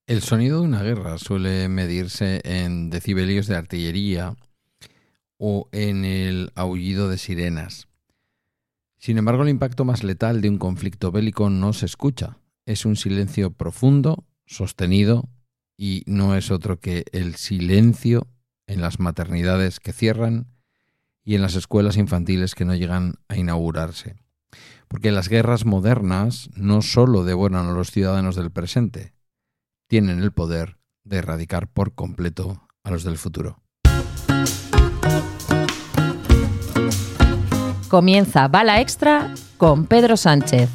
El sonido de una guerra suele medirse en decibelios de artillería o en el aullido de sirenas. Sin embargo, el impacto más letal de un conflicto bélico no se escucha. Es un silencio profundo, sostenido, y no es otro que el silencio en las maternidades que cierran y en las escuelas infantiles que no llegan a inaugurarse. Porque las guerras modernas no solo devoran a los ciudadanos del presente, tienen el poder de erradicar por completo a los del futuro. Comienza Bala Extra con Pedro Sánchez.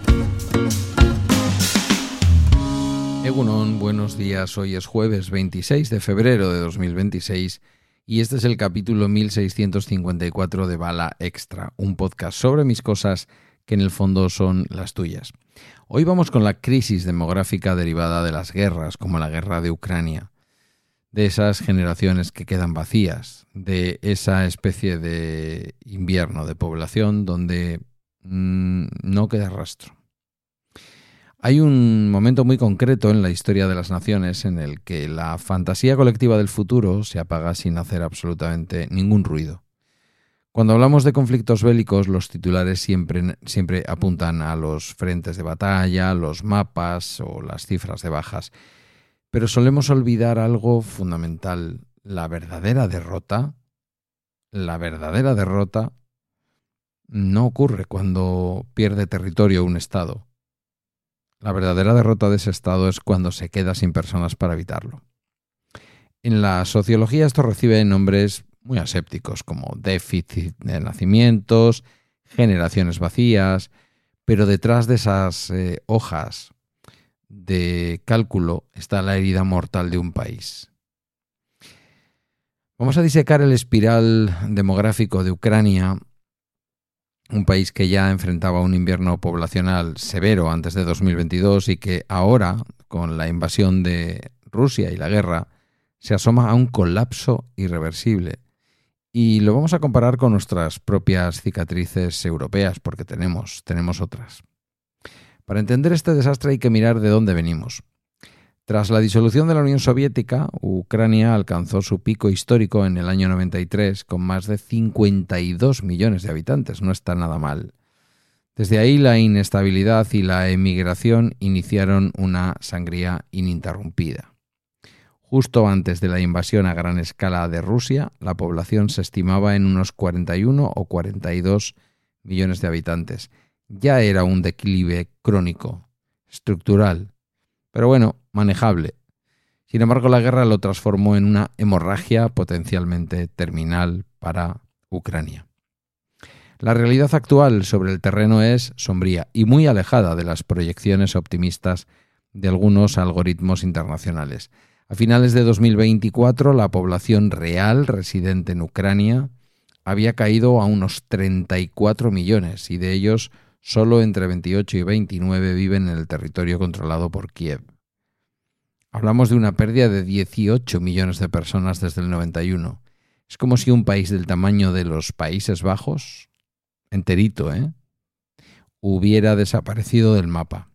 Egunon, buenos días. Hoy es jueves 26 de febrero de 2026 y este es el capítulo 1654 de Bala Extra, un podcast sobre mis cosas que en el fondo son las tuyas. Hoy vamos con la crisis demográfica derivada de las guerras, como la guerra de Ucrania, de esas generaciones que quedan vacías, de esa especie de invierno de población donde no queda rastro. Hay un momento muy concreto en la historia de las naciones en el que la fantasía colectiva del futuro se apaga sin hacer absolutamente ningún ruido. Cuando hablamos de conflictos bélicos, los titulares siempre apuntan a los frentes de batalla, los mapas o las cifras de bajas. Pero solemos olvidar algo fundamental. La verdadera derrota no ocurre cuando pierde territorio un Estado. La verdadera derrota de ese Estado es cuando se queda sin personas para evitarlo. En la sociología esto recibe nombres muy asépticos como déficit de nacimientos, generaciones vacías, pero detrás de esas hojas de cálculo está la herida mortal de un país. Vamos a disecar el espiral demográfico de Ucrania, un país que ya enfrentaba un invierno poblacional severo antes de 2022 y que ahora, con la invasión de Rusia y la guerra, se asoma a un colapso irreversible. Y lo vamos a comparar con nuestras propias cicatrices europeas, porque tenemos otras. Para entender este desastre hay que mirar de dónde venimos. Tras la disolución de la Unión Soviética, Ucrania alcanzó su pico histórico en el año 93 con más de 52 millones de habitantes. No está nada mal. Desde ahí la inestabilidad y la emigración iniciaron una sangría ininterrumpida. Justo antes de la invasión a gran escala de Rusia, la población se estimaba en unos 41 o 42 millones de habitantes. Ya era un declive crónico, estructural, pero bueno, manejable. Sin embargo, la guerra lo transformó en una hemorragia potencialmente terminal para Ucrania. La realidad actual sobre el terreno es sombría y muy alejada de las proyecciones optimistas de algunos algoritmos internacionales. A finales de 2024, la población real residente en Ucrania había caído a unos 34 millones y de ellos solo entre 28 y 29 viven en el territorio controlado por Kiev. Hablamos de una pérdida de 18 millones de personas desde el 91. Es como si un país del tamaño de los Países Bajos, enterito, hubiera desaparecido del mapa.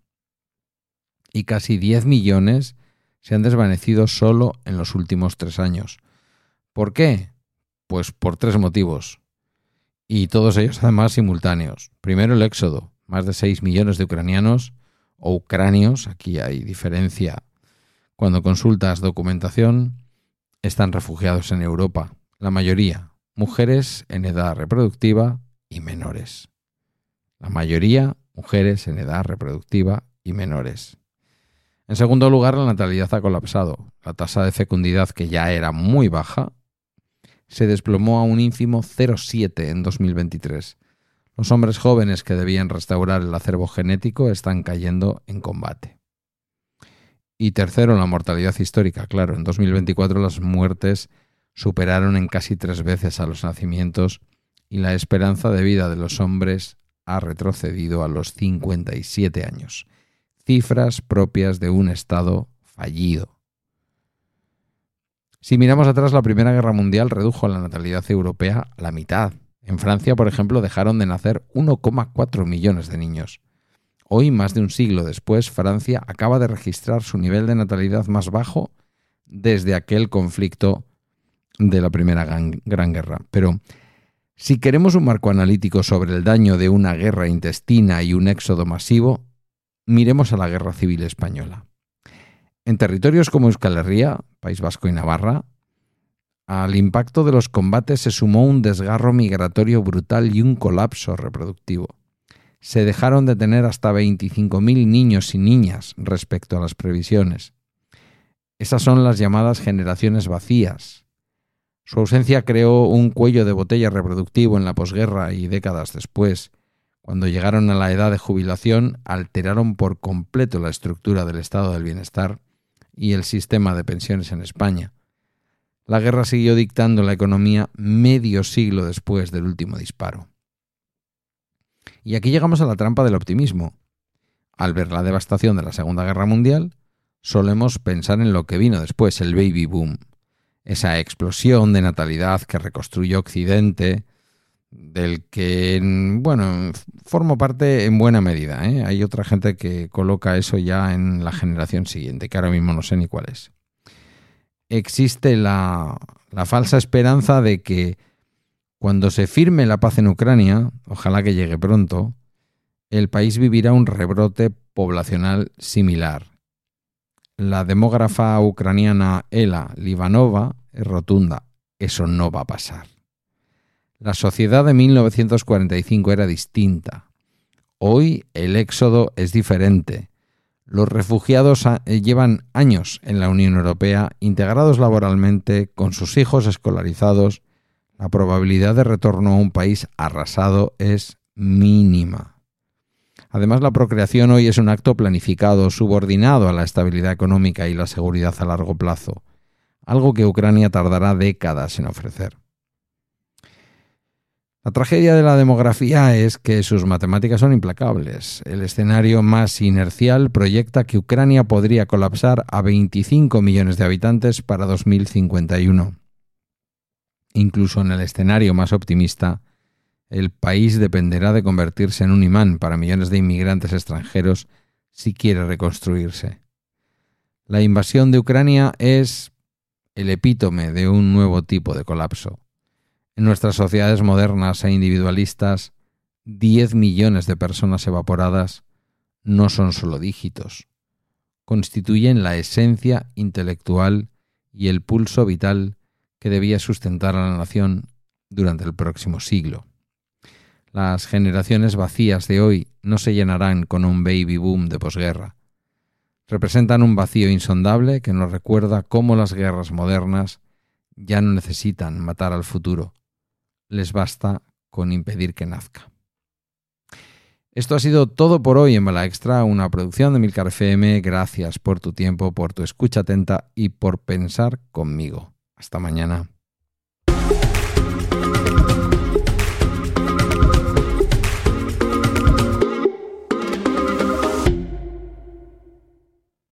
Y casi 10 millones se han desvanecido solo en los últimos 3 años. ¿Por qué? Pues por 3 motivos. Y todos ellos además simultáneos. Primero, el éxodo. Más de 6 millones de ucranianos o ucranios, aquí hay diferencia. Cuando consultas documentación, están refugiados en Europa. La mayoría, mujeres en edad reproductiva y menores. La mayoría, mujeres en edad reproductiva y menores. En segundo lugar, la natalidad ha colapsado. La tasa de fecundidad, que ya era muy baja, se desplomó a un ínfimo 0,7 en 2023. Los hombres jóvenes que debían restaurar el acervo genético están cayendo en combate. Y tercero, la mortalidad histórica. Claro, en 2024 las muertes superaron en casi 3 veces a los nacimientos y la esperanza de vida de los hombres ha retrocedido a los 57 años. Cifras propias de un Estado fallido. Si miramos atrás, la Primera Guerra Mundial redujo la natalidad europea a la mitad. En Francia, por ejemplo, dejaron de nacer 1,4 millones de niños. Hoy, más de un siglo después, Francia acaba de registrar su nivel de natalidad más bajo desde aquel conflicto de la Primera Gran Guerra. Pero si queremos un marco analítico sobre el daño de una guerra intestina y un éxodo masivo, miremos a la Guerra Civil Española. En territorios como Euskal Herria, País Vasco y Navarra, al impacto de los combates se sumó un desgarro migratorio brutal y un colapso reproductivo. Se dejaron de tener hasta 25.000 niños y niñas respecto a las previsiones. Esas son las llamadas generaciones vacías. Su ausencia creó un cuello de botella reproductivo en la posguerra y décadas después. Cuando llegaron a la edad de jubilación, alteraron por completo la estructura del estado del bienestar y el sistema de pensiones en España. La guerra siguió dictando la economía medio siglo después del último disparo. Y aquí llegamos a la trampa del optimismo. Al ver la devastación de la Segunda Guerra Mundial, solemos pensar en lo que vino después, el baby boom. Esa explosión de natalidad que reconstruyó Occidente, del que, formo parte en buena medida, ¿eh? Hay otra gente que coloca eso ya en la generación siguiente, que ahora mismo no sé ni cuál es. Existe la falsa esperanza de que cuando se firme la paz en Ucrania, ojalá que llegue pronto, el país vivirá un rebrote poblacional similar. La demógrafa ucraniana Ela Livanova es rotunda. Eso no va a pasar. La sociedad de 1945 era distinta. Hoy el éxodo es diferente. Los refugiados llevan años en la Unión Europea, integrados laboralmente, con sus hijos escolarizados. La probabilidad de retorno a un país arrasado es mínima. Además, la procreación hoy es un acto planificado, subordinado a la estabilidad económica y la seguridad a largo plazo, algo que Ucrania tardará décadas en ofrecer. La tragedia de la demografía es que sus matemáticas son implacables. El escenario más inercial proyecta que Ucrania podría colapsar a 25 millones de habitantes para 2051. Incluso en el escenario más optimista, el país dependerá de convertirse en un imán para millones de inmigrantes extranjeros si quiere reconstruirse. La invasión de Ucrania es el epítome de un nuevo tipo de colapso. En nuestras sociedades modernas e individualistas, 10 millones de personas evaporadas no son solo dígitos. Constituyen la esencia intelectual y el pulso vital que debía sustentar a la nación durante el próximo siglo. Las generaciones vacías de hoy no se llenarán con un baby boom de posguerra. Representan un vacío insondable que nos recuerda cómo las guerras modernas ya no necesitan matar al futuro. Les basta con impedir que nazca. Esto ha sido todo por hoy en Bala Extra, una producción de Milcar FM. Gracias por tu tiempo, por tu escucha atenta y por pensar conmigo. Hasta mañana.